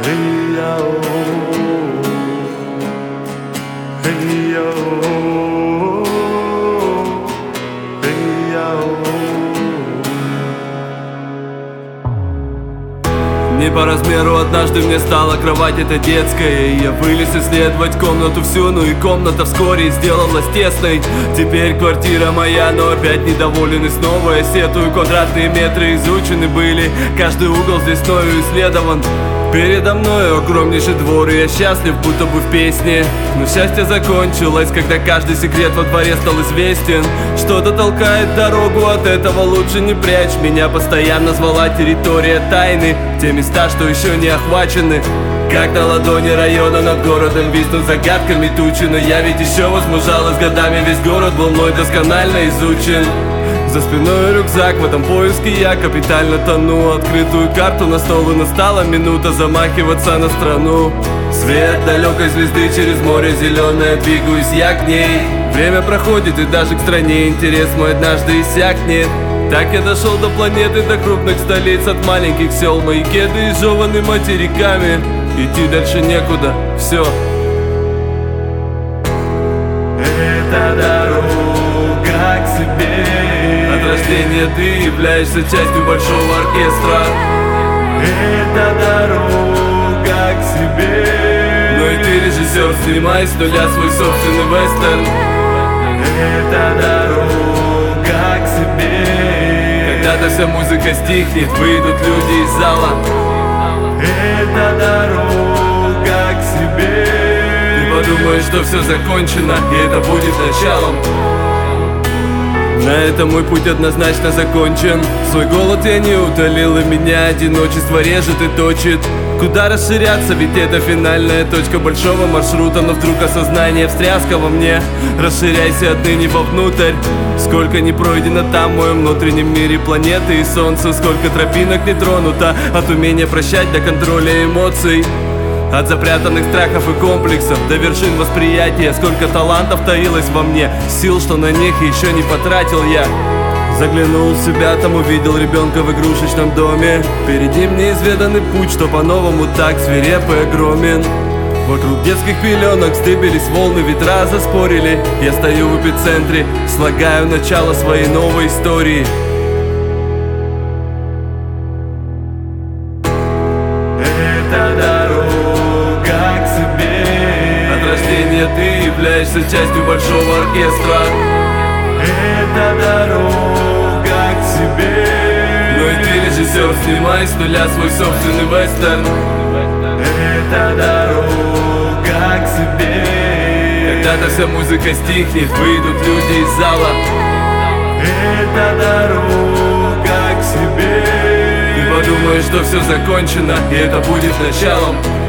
Не по размеру однажды мне стала кровать эта детская, и я вылез исследовать комнату всю, ну и комната вскоре сделалась тесной. Теперь квартира моя, но опять недоволен и снова я сетую. Квадратные метры изучены были, каждый угол здесь мною исследован. Передо мной огромнейший двор, и я счастлив, будто бы в песне. Но счастье закончилось, когда каждый секрет во дворе стал известен. Что-то толкает дорогу, от этого лучше не прячь. Меня постоянно звала территория тайны, те места, что еще не охвачены. Как на ладони района над городом виснут загадками тучи. Но я ведь еще возмужал, и с годами весь город был мной досконально изучен. За спиной рюкзак, в этом поиске я капитально тону. Открытую карту на стол, и настала минута замахиваться на страну. Свет далекой звезды через море зеленое, двигаюсь я к ней. Время проходит, и даже к стране интерес мой однажды иссякнет. Так я дошел до планеты, до крупных столиц, от маленьких сел. Мои кеды изжеваны материками, идти дальше некуда, все. Это дорога к себе. От рождения ты являешься частью большого оркестра. Это дорога к себе. Но и ты режиссер, снимай с нуля свой собственный вестерн. Это дорога к себе. Когда-то вся музыка стихнет, выйдут люди из зала. Это дорога к себе. Ты подумаешь, что все закончено, и это будет началом. На этом мой путь однозначно закончен. Свой голод я не утолил, и меня одиночество режет и точит. Куда расширяться, ведь это финальная точка большого маршрута. Но вдруг осознание, встряска во мне. Расширяйся отныне вовнутрь. Сколько не пройдено там в моем внутреннем мире планеты и солнца. Сколько тропинок не тронуто от умения прощать до контроля эмоций. От запрятанных страхов и комплексов до вершин восприятия. Сколько талантов таилось во мне, сил, что на них еще не потратил я. Заглянул в себя, там увидел ребенка в игрушечном доме. Перед ним неизведанный путь, что по-новому так свиреп и огромен. Вокруг детских пеленок вздыбились волны, ветра заспорили. Я стою в эпицентре, слагаю начало своей новой истории. Это дорога к себе. От рождения ты являешься частью большого оркестра. Это дорога к себе. Но и ты режиссер, снимай с нуля свой собственный вестерн. Это дорога к себе. Когда-то вся музыка стихнет, выйдут люди из зала. Это дорога к себе. Ты подумаешь, что все закончено, и это будет началом.